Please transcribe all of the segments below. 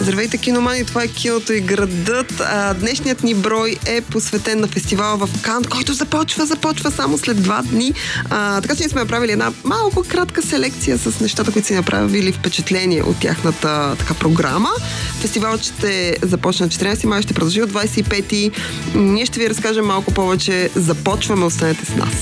Здравейте, киномани, това е Киното и градът. Днешният ни брой е посветен на фестивала в Кан, който започва само след 2 дни. Така че ние сме направили една малко кратка селекция с нещата, които си направили впечатление от тяхната програма. Фестивалът ще започне на 14 май, ще продължи от 25. Ние ще ви разкажем малко повече. Започваме, останете с нас.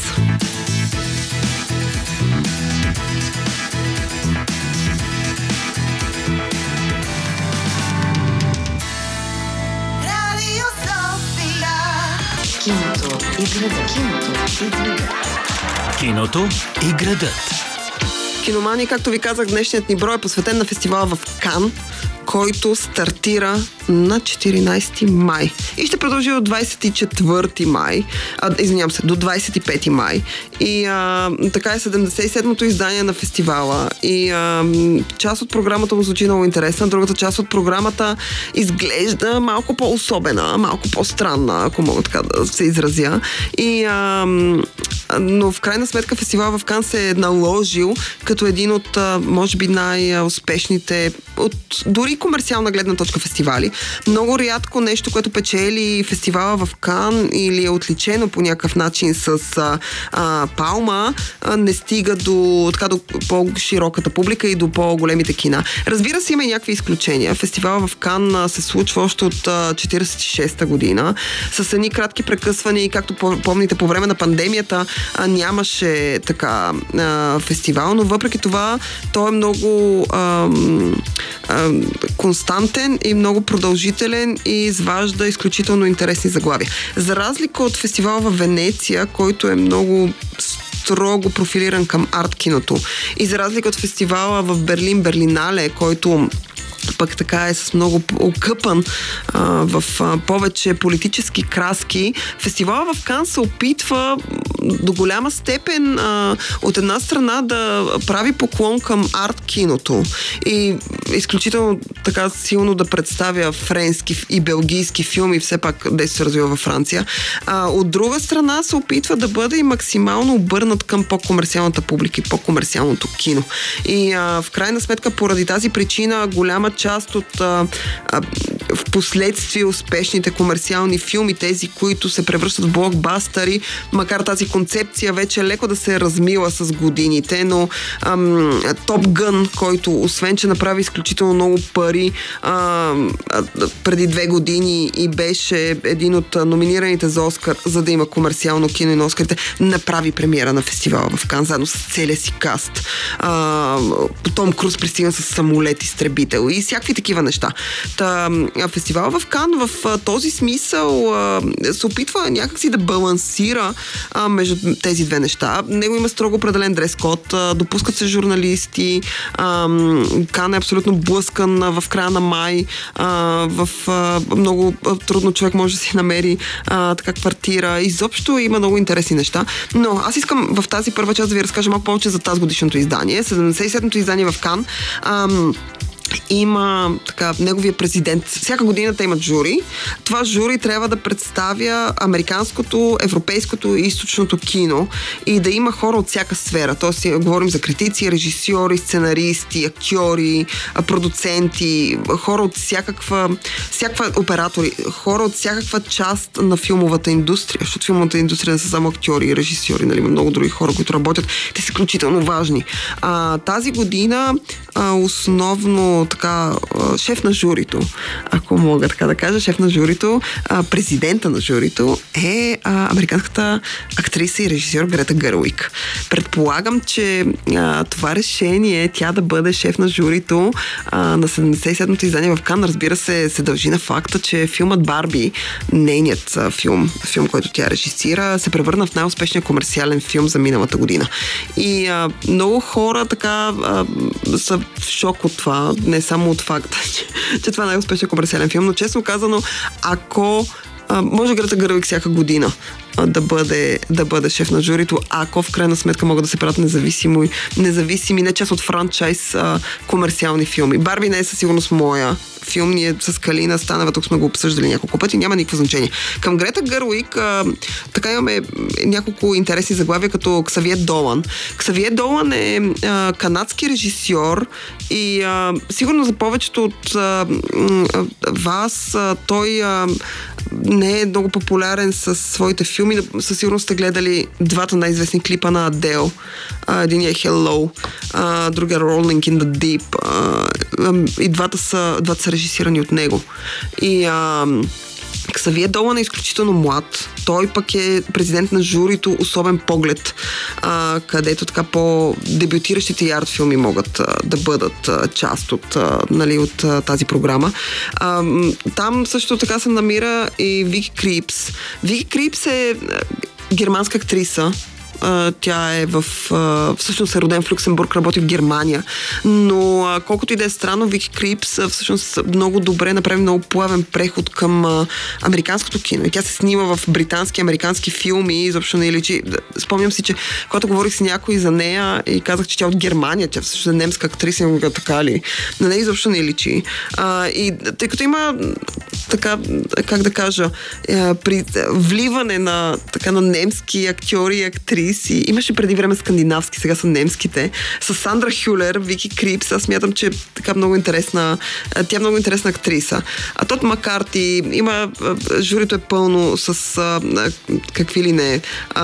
Киното и градът. Киномани, както ви казах, днешният ни брой е посветен на фестивала в Кан, който стартира на 14 май и ще продължи от 24 май, до 25 май. И така е 77-то издание на фестивала. И част от програмата му звучи много интересна, другата част от програмата изглежда малко по-особена, малко по-странна, ако мога така да се изразя. Но в крайна сметка фестивал в Кан се е наложил като един от, може би, най-успешните от дори комерциална гледна точка фестивали. Много рядко нещо, което печели фестивала в Кан или е отличено по някакъв начин с палма, не стига до по-широката публика и до по-големите кина. Разбира се, има и някакви изключения. Фестивала в Кан се случва още от 46-та година с едни кратки прекъсвания и както помните, по време на пандемията нямаше така фестивал, но въпреки това той е много константен и много продължителен и изважда изключително интересни заглавия. За разлика от фестивала в Венеция, който е много строго профилиран към арт-киното, и за разлика от фестивала в Берлин, Берлинале, който пък така е с много окъпан в повече политически краски, фестивала в Кан се опитва до голяма степен от една страна да прави поклон към арт-киното и изключително така силно да представя френски и белгийски филми, все пак действие се развива във Франция. От друга страна се опитва да бъде и максимално обърнат към по-комерциалната публика и по-комерциалното кино. И в крайна сметка поради тази причина голяма част от в последствие успешните комерциални филми, тези, които се превръщат в блокбастъри, макар тази концепция вече леко да се е размила с годините, но Топ Гън, който освен, че направи изключително много пари преди 2 години и беше един от номинираните за Оскар, за да има комерциално кино и на Оскарите, направи премиера на фестивала в Кан, заедно с целия си каст. Том Круз пристигна с самолет изтребител и всякакви такива неща. Фестивал в Кан в този смисъл се опитва някакси да балансира между тези две неща. Него има строго определен дрес-код, допускат се журналисти, Кан е абсолютно блъскан в края на май, много трудно човек може да си намери така квартира. Изобщо има много интересни неща. Но аз искам в тази първа част да ви разкажа малко повече за тази годишното издание. 77-то издание в Кан. Има неговия президент. Всяка година те имат жури. Това жури трябва да представя американското, европейското и източното кино и да има хора от всяка сфера. Тоест, говорим за критици, режисьори, сценаристи, актьори, продуценти, хора от всякаква оператори, хора от всякаква част на филмовата индустрия, защото филмовата индустрия не са само актьори и режисьори, нали, има много други хора, които работят. Те са изключително важни. Тази година основно шеф на журито, ако мога така да кажа, шеф на журито, президента на журито е американската актриса и режисьор Грета Гървиг. Предполагам, че това решение тя да бъде шеф на журито на 77-то издание в Кан, разбира се дължи на факта, че филмът Барби, нейният филм, който тя режисира, се превърна в най-успешния комерциален филм за миналата година. И много хора са в шок от това, не само от факта, че това е най-успешен комерциален филм, но честно казано, ако може Грета Гървиг всяка година да бъде шеф на журито, ако в крайна сметка могат да се правят независими, не част от франчайз комерциални филми. Барби не е със сигурност моя филм, ние с Калина Станева тук сме го обсъждали няколко пъти, няма никакво значение. Към Грета Гървиг така имаме няколко интересни заглавия, като Ксавие Долан. Ксавие Долан е канадски режисьор и сигурно за повечето от вас той не е много популярен със своите филми. Със сигурност сте гледали двата най-известни клипа на Адел. Единият е Hello, другия Rolling in the Deep. И двата са режисирани от него. И Ксавие Долан е изключително млад. Той пък е президент на журито Особен поглед, където така по-дебютиращите и арт филми могат да бъдат част от тази програма. Там също така се намира и Вики Крипс. Вики Крипс е германска актриса. Тя е всъщност е роден в Люксембург, работи в Германия, но колкото и да е странно, Вики Крипс всъщност много добре направи много плавен преход към американското кино. И тя се снима в британски, американски филми, изобщо не личи. Спомням си, че когато говорих с някой за нея и казах, че тя е от Германия, тя всъщност е немска актриса, и го така ли. На нея изобщо не личи. И тъй като има така, как да кажа, при вливане на немски актьори и актриси, имаше преди време скандинавски, сега са немските, с Сандра Хюлер, Вики Крипс, аз смятам, че така много интересна, тя е много интересна актриса. А Тод Макарти, има, журито е пълно с какви ли не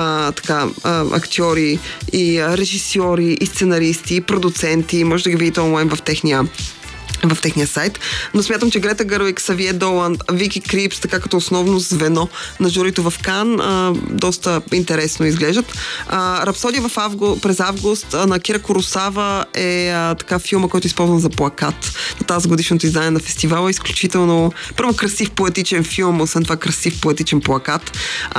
актьори и режисьори, и сценаристи, и продуценти, може да ги видите онлайн в техния сайт, но смятам, че Грета Гървиг, Ксавие Долан, Вики Крипс, така като основно звено на журито в Кан, доста интересно изглеждат. Рапсодия през август на Кира Куросава е така филма, който е използван за плакат на тази годишното издание на фестивала. Изключително първо красив поетичен филм, освен това красив поетичен плакат.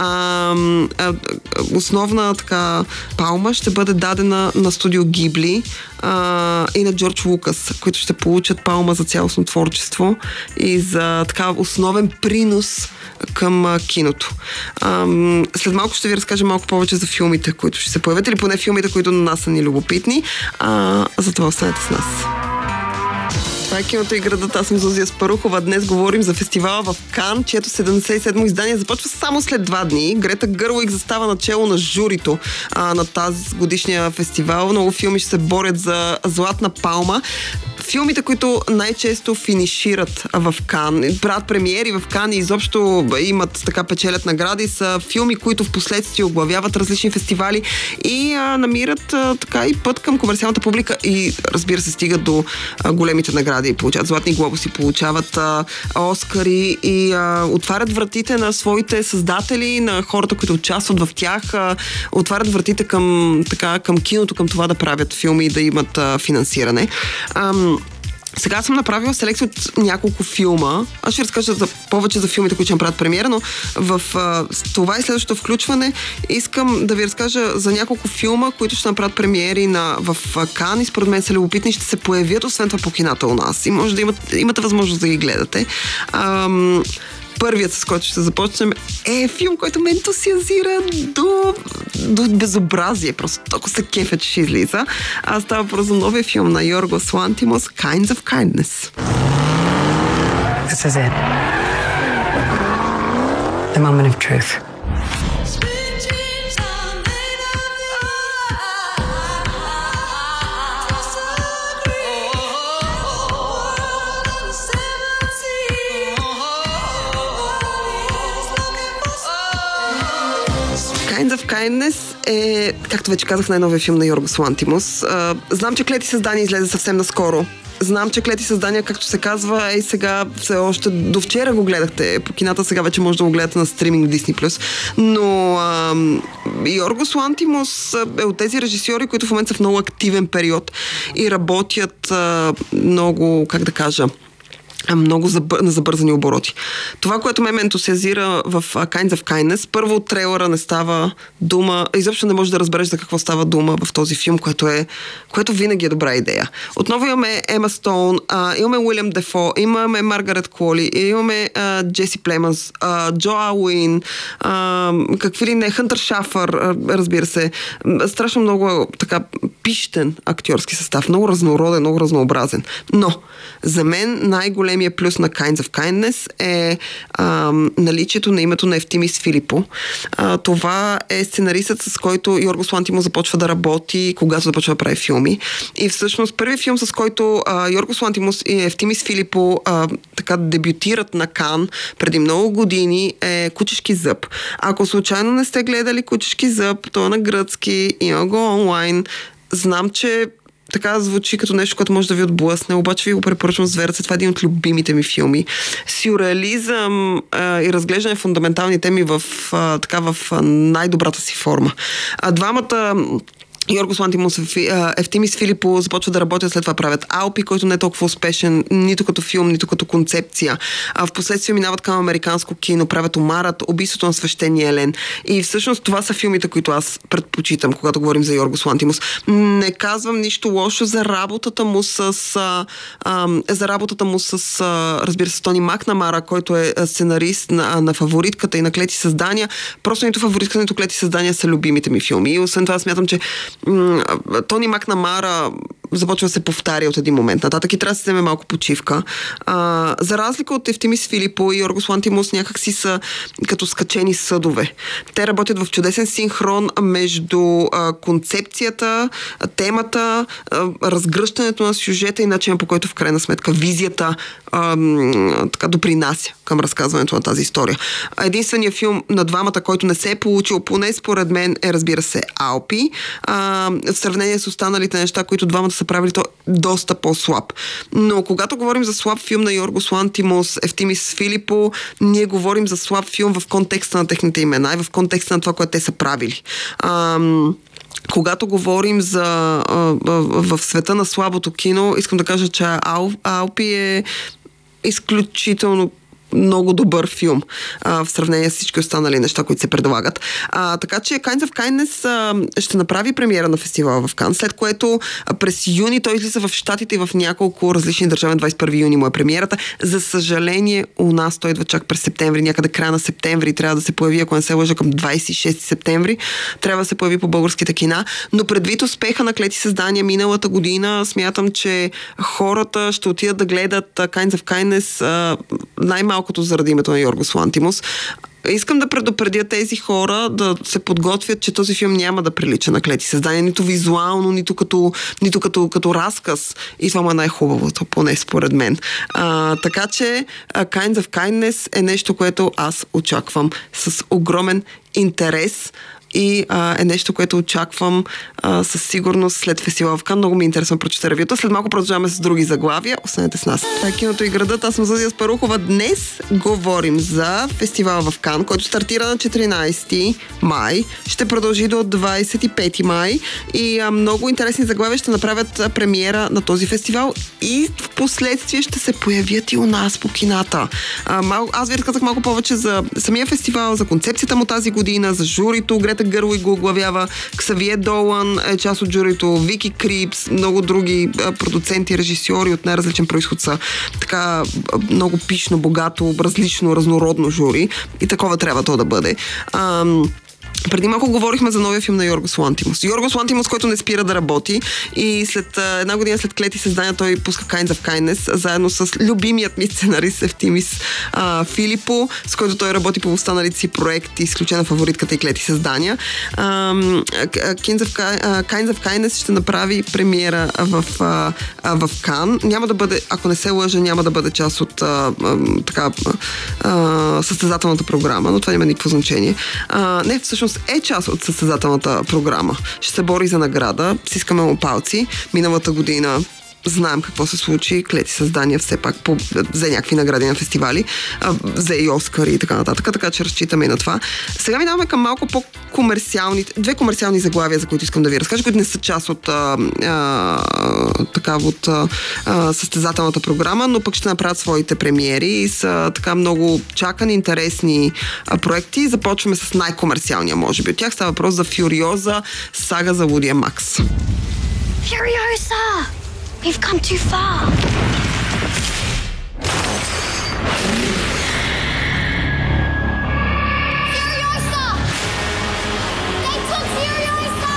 Основна така палма ще бъде дадена на студио Гибли и на Джордж Лукас, които ще получат палма за цялостно творчество и за така основен принос към киното. След малко ще ви разкажа малко повече за филмите, които ще се появят, или поне филмите, които на нас са ни любопитни. Затова останете с нас. Това е Киното и градът. Аз съм Зузия Спарухова. Днес говорим за фестивала в Кан, чието 77-о издание започва само след 2 дни. Грета Гървиг застава начело на журито на тази годишния фестивал. Много филми ще се борят за Златна палма. Филмите, които най-често финишират в Кан, правят премиери в Кан и изобщо имат така печелят награди, са филми, които в последствие оглавяват различни фестивали и намират така и път към комерциалната публика и разбира се стигат до големите награди. Получават Златни глобуси, получават Оскари и отварят вратите на своите създатели, на хората, които участват в тях, отварят вратите към киното, към това да правят филми и да имат финансиране. Сега съм направила селекция от няколко филма. Аз ще разкажа повече за филмите, които ще направят премиера, но в това и следващото включване искам да ви разкажа за няколко филма, които ще направят премиери в Кан и според мен са любопитни, ще се появят освен това по кината у нас и може да имате възможност да ги гледате. Първият, с който ще започнем, е филм, който ме ентусиазира до безобразие. Просто толкова се кефя, че ще излиза. Става въпрос за новия филм на Йоргос Лантимос, Kinds of Kindness. This is it. The moment of truth. Kinds of Kindness е, както вече казах, най-новия филм на Йоргос Лантимос. Знам, че Клети създание излезе съвсем наскоро. Знам, че Клети създания, както се казва, сега все още до вчера го гледахте по кината, сега вече може да го гледате на стриминг в Disney+. Но Йоргос Лантимос е от тези режисьори, които в момента са в много активен период и работят много, как да кажа, много на забързани обороти. Това, което ме ентусиазира в Kinds of Kindness, първо от трейлера не става дума, изобщо не можеш да разбереш за какво става дума в този филм, което винаги е добра идея. Отново имаме Ема Стоун, имаме Уилям Дефо, имаме Маргарет Куоли, имаме Джеси Племънс, Джо Ауин, какви ли не, Хънтър Шафър, разбира се. Страшно много така пищен актьорски състав, много разнороден, много разнообразен. Но за мен най-големият най-големия плюс на Kinds of Kindness е наличието на името на Ефтимис Филипо. Това е сценаристът, с който Йоргос Лантимос започва да работи, когато започва да прави филми. И всъщност първият филм, с който Йоргос Лантимос и Ефтимис Филипо така дебютират на Кан преди много години, е Кучешки зъб. Ако случайно не сте гледали Кучешки зъб, то е на гръцки, има го онлайн. Знам, че така звучи като нещо, което може да ви отблъсне, обаче ви го препоръчвам с верата. Това е един от любимите ми филми. Сюрреализъм и разглеждане фундаментални теми в най-добрата си форма. Двамата Йоргос Лантимос и Ефтимис Филипо започват да работят, след това правят Алпи, който не е толкова успешен, нито като филм, нито като концепция. Впоследствие минават към американско кино, правят Омарът, Убийството на свещения Елен. И всъщност това са филмите, които аз предпочитам, когато говорим за Йоргос Лантимос. Не казвам нищо лошо за работата му с разбира се, Тони Макнамара, който е сценарист на Фаворитката и на Клети създания. Просто нито Фаворитката, нито Клети създания са любимите ми филми. И освен това смятам, че Тони Макнамара започва да се повтаря от един момент нататък и трябва да се вземе малко почивка. За разлика от Ефтимис Филипо и Йоргос Лантимос някакси са като скачени съдове. Те работят в чудесен синхрон между концепцията, темата, разгръщането на сюжета и начинът, по който в крайна сметка визията така допринася към разказването на тази история. Единственият филм на двамата, който не се е получил, поне според мен, е, разбира се, Алпи. В сравнение с останалите неща, които двамата са правили, то доста по-слаб. Но когато говорим за слаб филм на Йоргос Лантимос, Ефтимис Филипо, ние говорим за слаб филм в контекста на техните имена и в контекста на това, което те са правили. Когато говорим в света на слабото кино, искам да кажа, че Алпи е изключително много добър филм в сравнение с всички останали неща, които се предлагат. Така че Kinds of Kindness ще направи премиера на фестивала в Кан, след което през юни той излиза в Щатите и в няколко различни държави. 21 юни му е премиерата. За съжаление, у нас той идва чак през септември, някъде края на септември трябва да се появи, ако не се лъжа, към 26 септември. Трябва да се появи по българските кина. Но предвид успеха на Клети създания миналата година, смятам, че хората ще отидат да гледат Kinds of Kindness най-малкото заради името на Йоргос Лантимос. Искам да предупредя тези хора да се подготвят, че този филм няма да прилича на Клети създания, нито визуално, нито като разказ. И това е най-хубавото, поне според мен. Така че Kinds of Kindness е нещо, което аз очаквам с огромен интерес и е нещо, което очаквам със сигурност след фестивала в Кан. Много ми е интересно да прочета ревюта. След малко продължаваме с други заглавия. Останете с нас. Това е Киното и градът. Аз съм Зузия Спарухова. Днес говорим за фестивала в Кан, който стартира на 14 май. Ще продължи до 25 май. И много интересни заглавия ще направят премиера на този фестивал и в последствие ще се появят и у нас по кината. Аз ви разказах малко повече за самия фестивал, за концепцията му тази година, за журито. Грета Гърлой го оглавява, Ксавие Долан е част от журито, Вики Крипс, много други продуценти, режисьори от най-различен произход са така много пишно, богато, различно, разнородно жури и такова трябва то да бъде. Преди малко говорихме за новия филм на Йоргос Лантимос. Йоргос Лантимос, който не спира да работи и след една година след Клети създания той пуска Kinds of Kindness, заедно с любимият ми сценарист Ефтимис Филипо, с който той работи по останалите си проекти, изключена Фаворитката и Клети създания. Kinds of Kindness ще направи премиера в Кан. Няма да бъде, ако не се лъжа, няма да бъде част от състезателната програма, но това няма никакво значение. Не, всъщност е част от състезателната програма. Ще се бори за награда, стискаме му палци. Миналата година знаем какво се случи. Клети създания все пак взе някакви награди на фестивали, взе и Оскари и така нататък, така че разчитаме и на това. Сега минаваме към малко по-комерциални, две комерциални заглавия, за които искам да ви разкажа, които не са част от състезателната програма, но пък ще направят своите премиери и са така много чакани, интересни проекти. Започваме с най-комерциалния, може би. От тях става въпрос за Фюриоза, сага за Лудия Макс. Furiosa! We've come too far. Furiosa! They took Furiosa!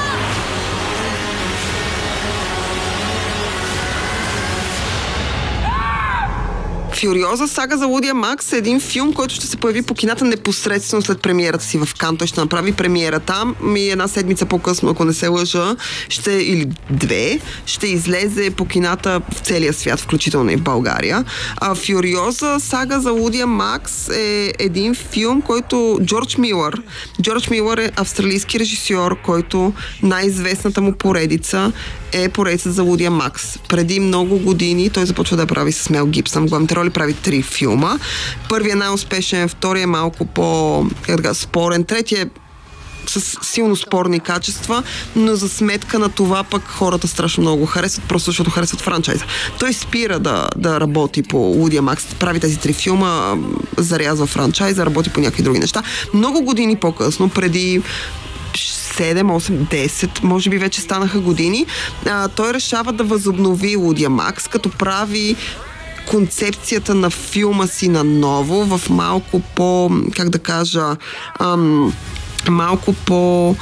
Фюриоза сага за Лудия Макс е един филм, който ще се появи по кината непосредствено след премиерата си в Кан. Той ще направи премиера там и една седмица по-късно, ако не се лъжа, или две, ще излезе по кината в целия свят, включително и в България. Фюриоза сага за Лудия Макс е един филм, който Джордж Милър е австралийски режисьор, който най-известната му поредица е поредица за Лудия Макс. Преди много години той започва да прави с Мел Гибсън. Главните роли прави 3 филма. Първият е най-успешен, вторият е малко по-спорен, третият е с силно спорни качества, но за сметка на това пък хората страшно много го харесват, просто защото харесват франчайза. Той спира да работи по Лудия Макс, прави тези 3 филма, зарязва франчайза, работи по някакви други неща. Много години по-късно, преди 7, 8, 10, може би вече станаха години, той решава да възобнови Лудия Макс, като прави концепцията на филма си наново в малко по, как да кажа, малко по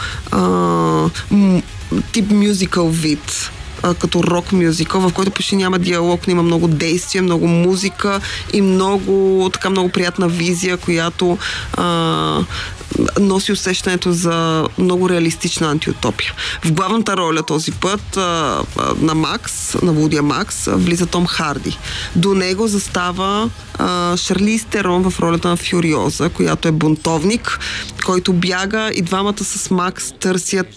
тип мюзикъл вид, като рок мюзикъл, в който почти няма диалог, но има много действие, много музика и много приятна визия, която носи усещането за много реалистична антиутопия. В главната роля този път на Лудия Макс влиза Том Харди. До него застава Шарлиз Терон в ролята на Фюриоза, която е бунтовник, който бяга и двамата с Макс търсят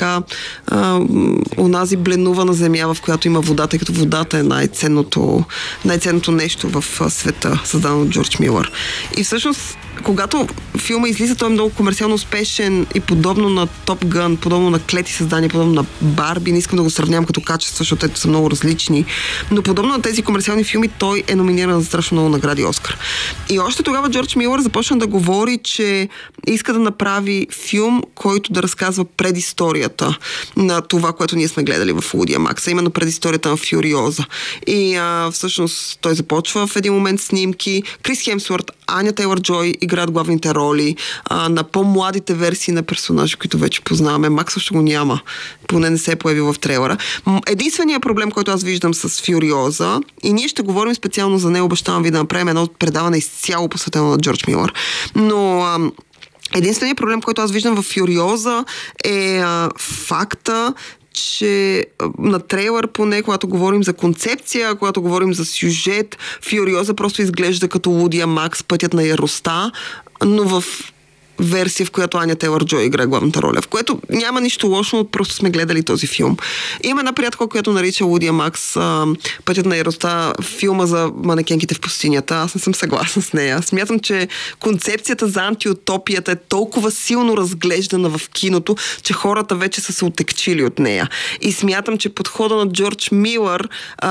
онази бленувана земя, в която има вода, тъй като водата е най-ценното нещо в света, създадено от Джордж Милър. И всъщност, когато филма излиза, той е много комерциално успешен и подобно на Топ Гън, подобно на Клети създания, подобно на Барби, не искам да го сравнявам като качество, защото те са много различни, но подобно на тези комерциални филми, той е номиниран за страшно много награди Оскар. И още тогава Джордж Милър започна да говори, че иска да направи филм, който да разказва предисторията на това, което ние сме гледали в Лудия Макс, именно предисторията на Фюриоза. И всъщност той започва в един момент снимки. Крис Хемсуърт, Аня Тейлър-Джой играят главните роли на по-младите версии на персонажи, които вече познаваме. Макс също го няма. Поне не се е появил в трейлера. Единственият проблем, който аз виждам с Фюриоза, и ние ще говорим специално за него, обещавам ви да направим едно предаване изцяло посветено на Джордж Милър. Но единственият проблем, който аз виждам в Фюриоза е факта, че на трейлър поне, когато говорим за концепция, когато говорим за сюжет, Фюриоза просто изглежда като Лудия Макс, пътят на яростта, но в версия, в която Аня Тейлър-Джой играе главната роля, в което няма нищо лошо, но просто сме гледали този филм. Има една приятелка, която нарича Лудия Макс пътят на яростта филма за манекенките в пустинята. Аз не съм съгласна с нея. Смятам, че концепцията за антиутопията е толкова силно разглеждана в киното, че хората вече са се отекчили от нея. И смятам, че подхода на Джордж Милър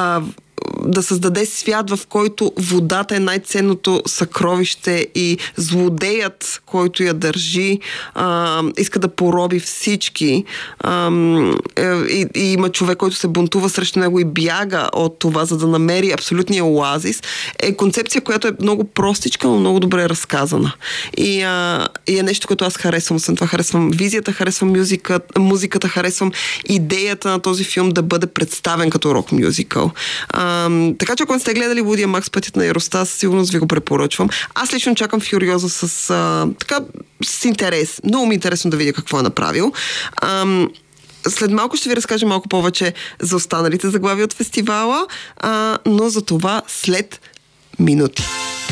да създаде свят, в който водата е най-ценното съкровище и злодеят, който я държи, иска да пороби всички. И има човек, който се бунтува срещу него и бяга от това, за да намери абсолютния оазис. Е концепция, която е много простичка, но много добре разказана. И е нещо, което аз харесвам. Освен това харесвам визията, харесвам музиката, харесвам идеята на този филм да бъде представен като рок мюзикъл. Така че ако не сте гледали Лудия Макс пътят на яростта, със сигурност ви го препоръчвам. Аз лично чакам Фюриоза с интерес. Много ми е интересно да видя какво е направил. След малко ще ви разкажа малко повече за останалите заглавия от фестивала, но за това след минути.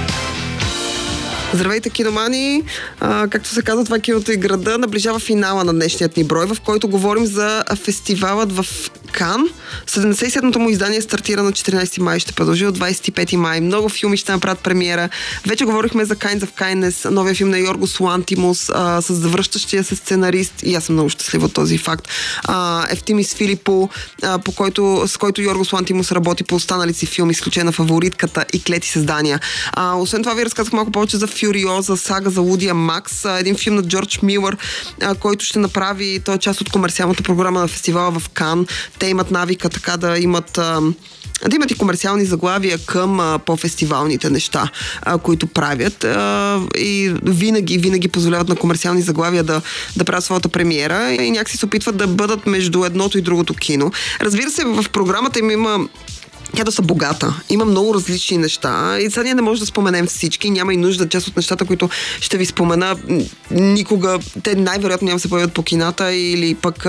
Здравейте, киномани! Както се казва, това Киното и града наближава финала на днешният ни брой, в който говорим за фестивалът в Кан. 77-то му издание стартира на 14 май, ще продължи от 25 май. Много филми ще направят премиера. Вече говорихме за Kinds of Kindness, новия филм на Йоргос Лантимос, с завръщащия се сценарист, и аз съм много щастлива от този факт. Евтимис Филипо, с който Йоргос Лантимос работи по останали си филми, изключение на Фаворитката и Клети създания. Освен това ви разказах малко повече за Фюриоза, сага за Лудия Макс, един филм на Джордж Милър, който ще направи, той е част от комерциалната програма на фестивала в Кан. Те имат навика така да имат и комерциални заглавия към по-фестивалните неща, които правят, и винаги позволяват на комерциални заглавия да правят своята премиера и някакси се опитват да бъдат между едното и другото кино. Разбира се, в програмата им има тя доста богата. Има много различни неща и сега ние не можем да споменем всички. Няма и нужда. Част от нещата, които ще ви спомена, никога, те най-вероятно няма да се появят по кината или пък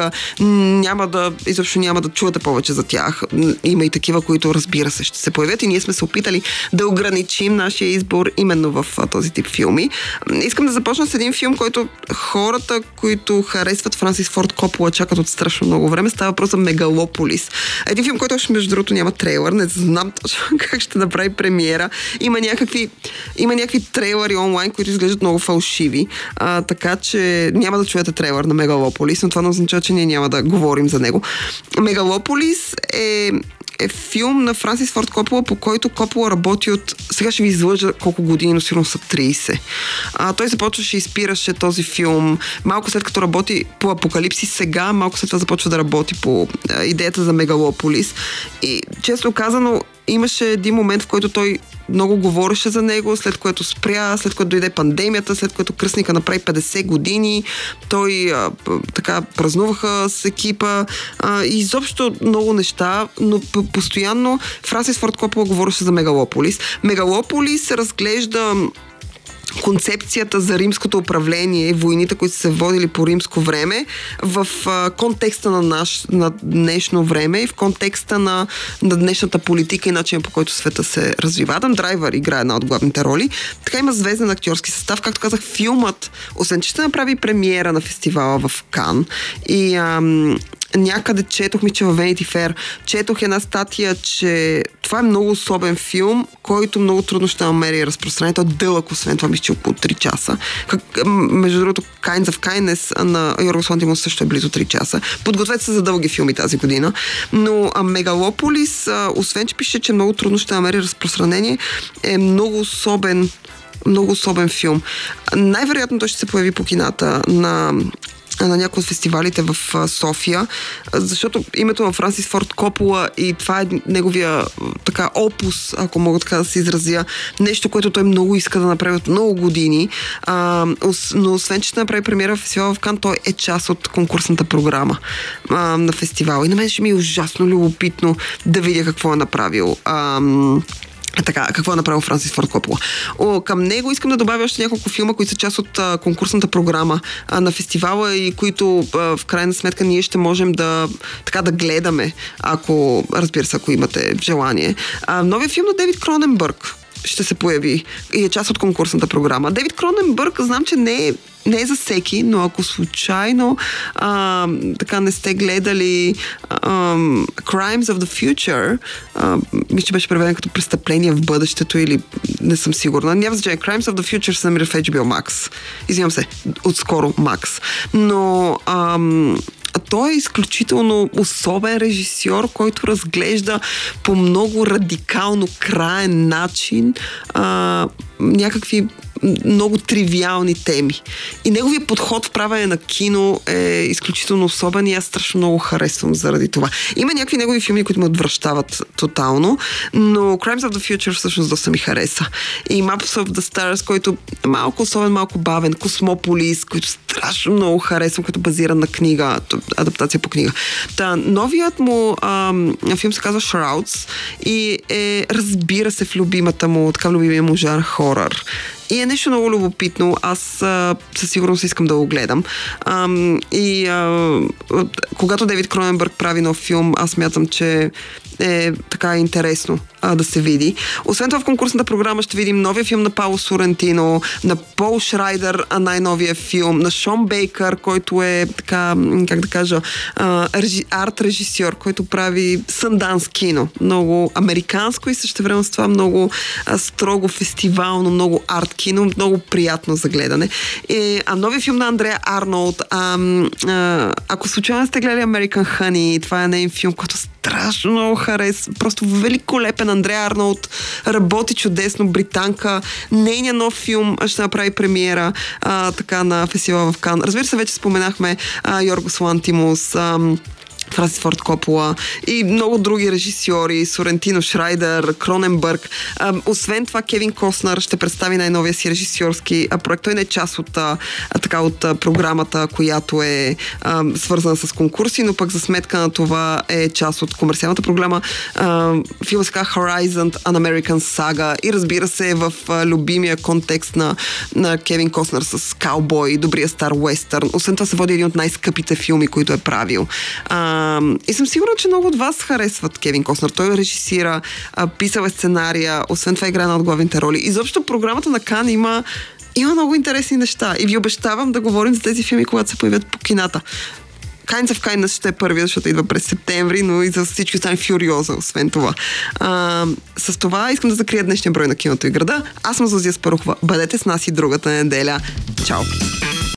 изобщо няма да чувате повече за тях. Има и такива, които, разбира се, ще се появят и ние сме се опитали да ограничим нашия избор именно в този тип филми. Искам да започна с един филм, който хората, които харесват Франсис Форд Копола, чакат от страшно много време. Става въпрос за Мегалополис. Един филм, който още между другото няма трейлър. Не знам точно как ще направи премиера. Има някакви трейлъри онлайн, които изглеждат много фалшиви. Така че няма да чуете трейлър на Мегалополис, но това не означава, че ние няма да говорим за него. Мегалополис е филм на Франсис Форд Копола, по който Копола работи сега ще ви излъжа колко години, но сигурно са 30. Той започваше и спираше този филм малко след като работи по Апокалипсис сега, малко след това започва да работи по идеята за Мегалополис. И честно казано, имаше един момент, в който той много говореше за него, след което спря, след което дойде пандемията, след което кръстника направи 50 години. Той така празнуваха с екипа и изобщо много неща, но постоянно Франсис Форд Копола говореше за Мегалополис. Мегалополис се разглежда концепцията за римското управление, войните, които са се водили по римско време, в контекста на днешно време и в контекста на днешната политика и начин, по който света се развива. Адам Драйвър играе една от главните роли. Така има звезден актьорски състав. Както казах, филмът, освен че ще направи премиера на фестивала в Кан и някъде четох, че във Vanity Fair четох една статия, че това е много особен филм, който много трудно ще намери разпространение. Той е дълъг, освен това мисля, около 3 часа. Между другото, Kinds of Kindness на Йоргос Лантимос също е близо 3 часа. Подгответе се за дълги филми тази година. Но Мегалополис, освен че пише, че много трудно ще намери разпространение, е много особен филм. Най-вероятно той ще се появи по кината на някои от фестивалите в София, защото името на Франсис Форд Копола и това е неговия така опус, ако мога така да се изразя, нещо, което той много иска да направи от много години, но освен, че ще направи премиера в фестивала в Кан, той е част от конкурсната програма на фестивала. И на мен ще ми е ужасно любопитно да видя какво е направил. Така, какво е направил Франсис Форд Копола. Към него искам да добавя още няколко филма, които са част от конкурсната програма на фестивала и които в крайна сметка ние ще можем да гледаме, ако имате желание. Новият филм на Дейвид Кроненбърг ще се появи и е част от конкурсната програма. Дейвид Кроненбърг, знам, че не е за всеки, но ако случайно така не сте гледали Crimes of the Future, мисля, че беше преведен като престъпление в бъдещето или не съм сигурна. Няма значение. Crimes of the Future се намира в HBO Max. Извинявам се, отскоро Max. Но той е изключително особен режисьор, който разглежда по много радикално краен начин някакви много тривиални теми. И неговият подход в правене на кино е изключително особен и аз страшно много харесвам заради това. Има някакви негови филми, които ме отвръщават тотално, но Crimes of the Future всъщност доста ми хареса. И Maps of the Stars, който е малко особен, малко бавен, Космополис, който страшно много харесвам, като базиран на книга, адаптация по книга. Новият му филм се казва Shrouds и разбира се в любимия му жанр хорър. И е нещо много любопитно. Аз със сигурност искам да го гледам. Когато Дейвид Кроненбърг прави нов филм, аз смятам, че е така интересно да се види. Освен това в конкурсната програма ще видим новия филм на Пауло Сорентино, на Пол Шрайдер, най-новия филм, на Шон Бейкър, който е така, как да кажа, арт-режисьор, който прави Санданс кино. Много американско и същевременно с това много строго фестивално, много арт кино, много приятно за гледане. Новия филм на Андрея Арнолд, ако случайно сте гледали American Honey, това е нейн филм, който страшно много харесва. Просто великолепен. Андрея Арнолд работи чудесно, британка. Нейният нов филм ще направи премиера така на фестивала в Кан. Разбира се, вече споменахме Йоргос Лантимос, Франсис Форд Копола и много други режисьори, Сорентино Шрайдер, Кроненбърг. Освен това, Кевин Костнър ще представи най-новия си режисьорски проект. Той не е част от програмата, която е свързана с конкурси, но пък за сметка на това е част от комерциалната програма. Филма се казва Horizon An American Saga и разбира се в любимия контекст на Кевин Костнър с каубой, добрия стар уестърн. Освен това се води един от най-скъпите филми, които е правил. И съм сигурна, че много от вас харесват Кевин Костнър. Той режисира, писал е сценария, освен това играе на от главните роли. Изобщо програмата на Кан има много интересни неща и ви обещавам да говорим за тези филми, когато се появят по кината. Kinds of Kindness ще е първия, защото идва през септември, но и за всички остане Фюриоза, освен това. С това искам да закрия днешния брой на Киното и града. Аз съм Зузия Спарухова. Бъдете с нас и другата неделя. Чао!